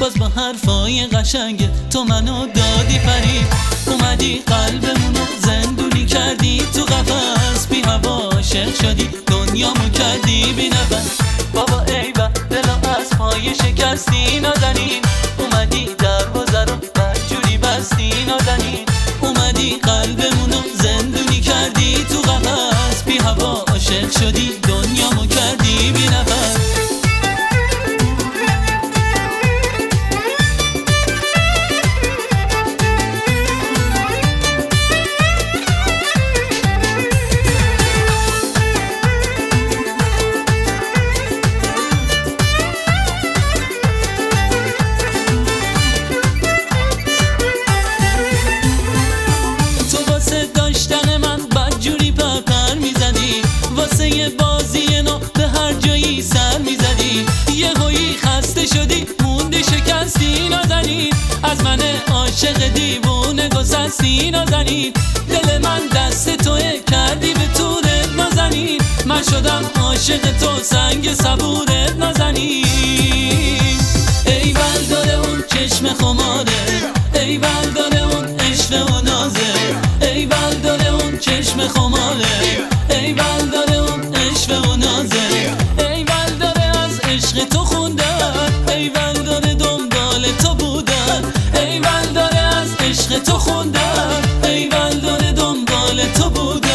باز با حرفای قشنگ تو منو دادی فرید. اومدی قلبمونو زندونی کردی تو قفس، بی هوا عاشق شدی دنیامو کردی بی نفس. بابا ایوه دلو از پای شکستی نازنین، اومدی دروازه رو بدجوری بستی نازنین. اومدی قلبمونو زندونی کردی تو قفس، بی هوا عاشق شدی دنیامو کردی بی نفس. واسه بازی نو به هر جایی سر میزدی، یه هایی خسته شدی موندی شکستی نازنین. از من عاشق دیوونه گسستی نازنین، دل من دست توه کردی به طورت نازنین. من شدم عاشق تو سنگ صبورت نازنین. ای داره اون چشم خماره، ای داره اون عشق و نازه، ای داره اون چشم خماره، ای داره اون عشق و نازه، ای داره از عشق تو خوندن، ای داره دنبال تو بودن، ای داره از عشق تو خوندن، ای داره دنبال تو بودن.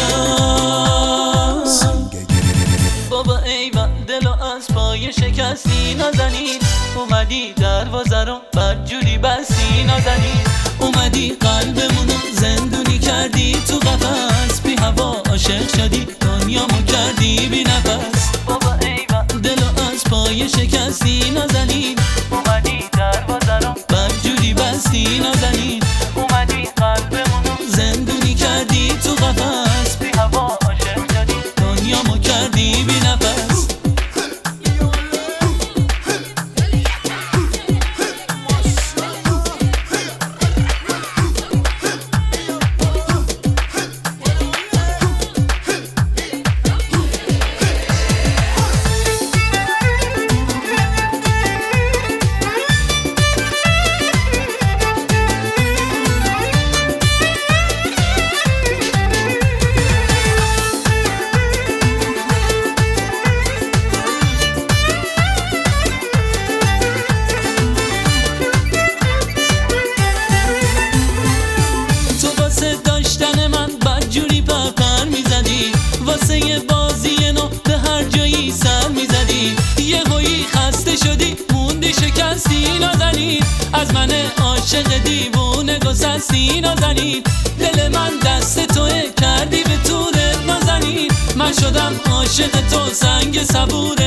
بابا ای دلو از پای شکستی نازنین، اومدی دروازه رو بدجوری بستی نازنین. اومدی قلبمونو زندونی کردی تو قفس، بی هوا عاشق شدی دنیامو کردی بی نفس. بابا ای دلو از پای شکستی نازنین، اومدی دروازه رو بدجوری بستی نازنین. اومدی قلبمونو زندونی کردی تو قفس، بی هوا عاشق شدی دنیامو کردی بی نفس. واسه بازی نو به هر جایی سر میزدی، یه هایی خسته شدی موندی شکستی نازنین. از من عاشق دیوونه گسستی نازنین، دل من دست توه کردی به طورت نازنین. من شدم عاشق تو سنگ صبوره